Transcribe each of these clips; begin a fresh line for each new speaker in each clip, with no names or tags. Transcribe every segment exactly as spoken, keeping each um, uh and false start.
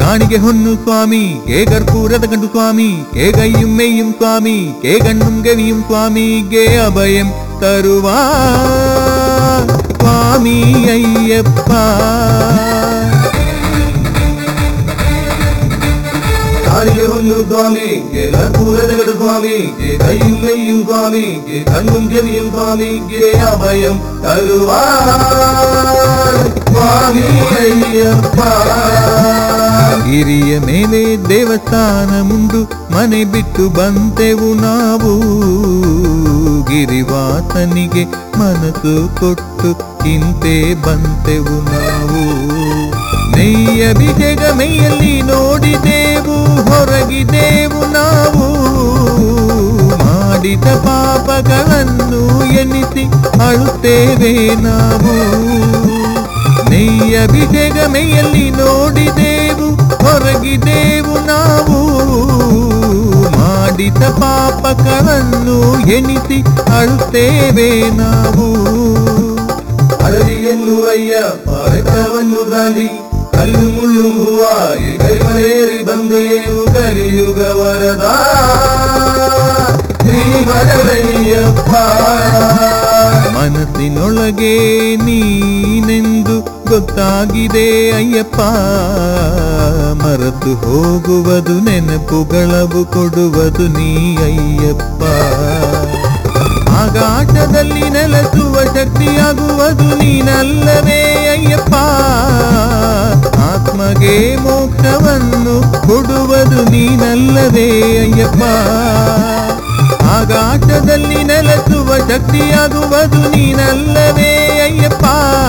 കാണികെ ഹൊന്നു സ്വാമി കേ കർപ്പൂരത കണ്ടു സ്വാമി കേ കയ്യും മെയ്യും സ്വാമി കേ കണ്ണും ഗവിയും സ്വാമി കേ അഭയം തരുവാ സ്വാമി അയ്യപ്പ
കാണികെ ഹൊന്നു സ്വാമി കേ കർപ്പൂരത കണ്ടു സ്വാമി കേ കയ്യും മെയ്യും സ്വാമി കേ കണ്ണും ഗവിയും സ്വാമി കേ അഭയം തരുവാ സ്വാമി അയ്യപ്പ
ಗಿರಿಯ ಮೇಲೆ ದೇವಸ್ಥಾನಮುಂದು ಮನೆ ಬಿಟ್ಟು ಬಂದೆವು ನಾವು ಗಿರಿವಾಸನಿಗೆ ಮನಸ್ಸು ಕೊಟ್ಟು ಇಂತೆ ಬಂದೆವು ನಾವು ನೆಯ್ಯ ಅಭಿಷೇಕ ಮೈಯಲ್ಲಿ ನೋಡಿದೆವು ಹೊರಗಿದೆವು ನಾವು ಮಾಡಿದ ಪಾಪಗಳನ್ನು ಎನ್ನಿಸಿ ಅಳುತ್ತೇವೆ ನಾವು ನೆಯ್ಯ ಅಭಿಷೇಕ ಮೈಯಲ್ಲಿ ನೋಡಿದೆವು ಹೊರಗಿದೆವು ನಾವು ಮಾಡಿದ ಪಾಪಗಳನ್ನು ಎನಿಸಿ ಅಳುತ್ತೇವೆ ನಾವು
ಅರಳಿಯನ್ನು ಅಯ್ಯ ಪಾರಕವನ್ನು ದಾಂಡಿ ಕಲ್ಲು ಮುಳ್ಳು ಹೂವಾಗಿ ಕೈಮಲೇರಿ ಬಂದೆವು ಕಲಿಯುಗ ವರದ ಶ್ರೀ ವರದಯ್ಯಪ್ಪ
ಮನಸ್ಸಿನೊಳಗೆ ನೀನೆಂದು ಗೊತ್ತಾಗಿದೆ ಅಯ್ಯಪ್ಪ ಮರೆತು ಹೋಗುವುದು ನೆನಪುಗಳವು ಕೊಡುವುದು ನೀ ಅಯ್ಯಪ್ಪ ಆಕಾಶದಲ್ಲಿ ನೆಲೆಸುವ ಶಕ್ತಿಯಾಗುವುದು ನೀನಲ್ಲವೇ ಅಯ್ಯಪ್ಪ ಆತ್ಮಗೆ ಮೋಕ್ಷವನ್ನು ಕೊಡುವುದು ನೀನಲ್ಲವೇ ಅಯ್ಯಪ್ಪ ಆಕಾಶದಲ್ಲಿ ನೆಲೆಸುವ ಶಕ್ತಿಯಾಗುವುದು ನೀನಲ್ಲವೇ ಅಯ್ಯಪ್ಪ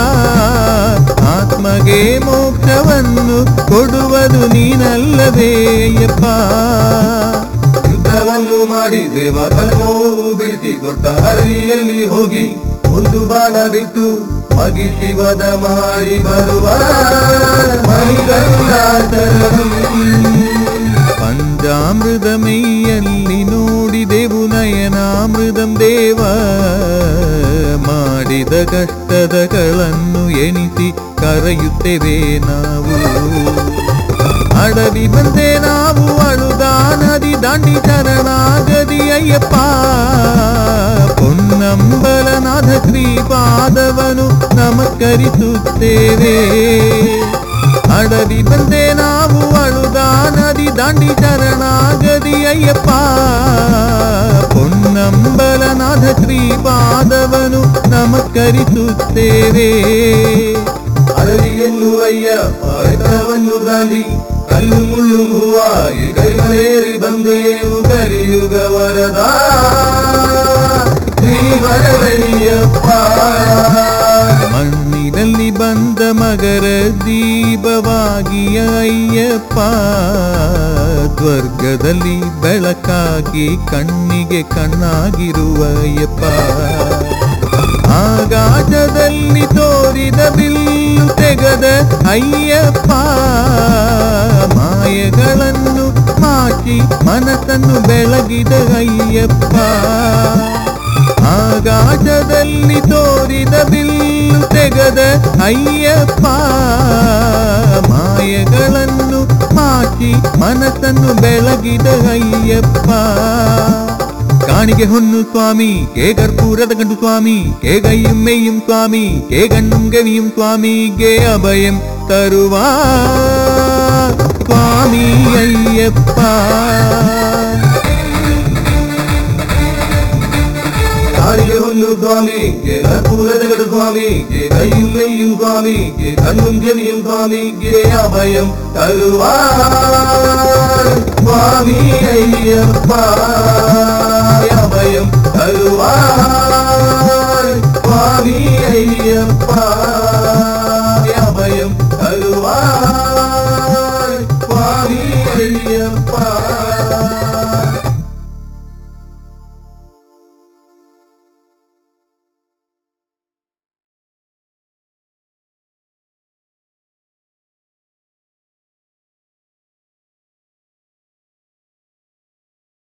ಆತ್ಮಗೆ ಮೋಕ್ಷವನ್ನು ಕೊಡುವುದು ನೀನಲ್ಲವೇ ಅಯ್ಯಪ್ಪ
ಯುದ್ಧವನ್ನು ಮಾಡಿ ದೇವ ಕಲ್ಮೋವು ಬಿಡಿಸಿ ಕೊಟ್ಟ ಹರಿಯಲ್ಲಿ ಹೋಗಿ ಒಂದು ಬಾಣ ಬಿಟ್ಟು ಮಗಿಸಿವದ ಮಾಡಿ ಬರುವ
ಪಂಚಾಮೃತ ಮೈಯಲ್ಲಿ ನೋಡಿದೆವು ನಯನಾಮೃತಂ ದೇವ ಮಾಡಿದ ಕಷ್ಟದಗಳನ್ನು ಎಣಿಸಿ ಕರೆಯುತ್ತೇವೆ ನಾವು ಅಡವಿ ಬಂದೆ ನಾವು ಅಳುದ ನದಿ ದಾಂಡಿ ಶರಣಾಗದಿ ಅಯ್ಯಪ್ಪ ಪೊನ್ನಂಬಲನಾಥ ಶ್ರೀಪಾದವನು ನಮಸ್ಕರಿಸುತ್ತೇವೆ ಅಡವಿ ಬಂದೆ ನಾವು ಅಳುದ ನದಿ ದಾಂಡಿ ಶರಣಾಗದಿ ಅಯ್ಯಪ್ಪ ಪೊನ್ನಂಬಲನಾಥ ಶ್ರೀಪಾದವನು ನಮಸ್ಕರಿಸುತ್ತೇವೆ
ಅರಳಿಯನ್ನು ಅಯ್ಯ ಪಾರಕವನ್ನು ದಾಂಡಿ ಕಲ್ಲು ಮುಳ್ಳು ಹೂವಾಗಿ ಕೈಮಲೇರಿ ಬಂದೆವು ಕಲಿಯುಗ ವರದ ಶ್ರೀ ವರದಯ್ಯಪ್ಪ
ಮಣ್ಣಿನಲ್ಲಿ ಬಂದ ಮಗರ ದೀಪವಾಗಿಯ ಅಯ್ಯಪ್ಪ ಸ್ವರ್ಗದಲ್ಲಿ ಬೆಳಕಾಗಿ ಕಣ್ಣಿಗೆ ಕಣ್ಣಾಗಿರುವ ಅಯ್ಯಪ್ಪ ಆಕಾಶದಲ್ಲಿ ತೋರಿದ ಬಿಲ್ಲು ತೆಗೆದ ಅಯ್ಯಪ್ಪ ಮಾಯಗಳನ್ನು ಮಾಚಿ ಮನಸ್ಸನ್ನು ಬೆಳಗಿದ ಅಯ್ಯಪ್ಪ ಆಕಾಶದಲ್ಲಿ ತೋರಿದ ಬಿಲ್ಲು ತೆಗೆದ ಅಯ್ಯಪ್ಪ ಮಾಯಗಳನ್ನು ಮಾಚಿ ಮನಸ್ಸನ್ನು ಬೆಳಗಿದ ಅಯ್ಯಪ್ಪ ಕಾಣಿಗೆ ಹೊನ್ನು ಸ್ವಾಮಿ ಕೇ ಕರ್ಪೂರದ ಗಂಡು ಸ್ವಾಮಿ ಕೇ ಕೈയും മെയ്യും ಸ್ವಾಮಿ ಕೇ ಕಣ್ಣುಂ ಗವಿയും ಸ್ವಾಮಿ ಗೆ ಅಭಯಂ ತರುವಾ ಸ್ವಾಮಿ ಅಯ್ಯಪ್ಪ
ಕಾಣಿಗೆ ಹೊನ್ನು ಸ್ವಾಮಿ ಕೇ ಕರ್ಪೂರದ ಗಂಡು ಸ್ವಾಮಿ ಕೇ ಕೈയും മെയ്യും ಸ್ವಾಮಿ ಕೇ ಕಣ್ಣುಂ ಗವಿയും ಸ್ವಾಮಿ ಗೆ ಅಭಯಂ ತರುವಾ ಸ್ವಾಮಿ ಅಯ್ಯಪ್ಪ ಅಭಯಂ ತರುವಾ ಸ್ವಾಮಿ ಅಯ್ಯಪ್ಪ ಅಭಯಂ ತರುವಾ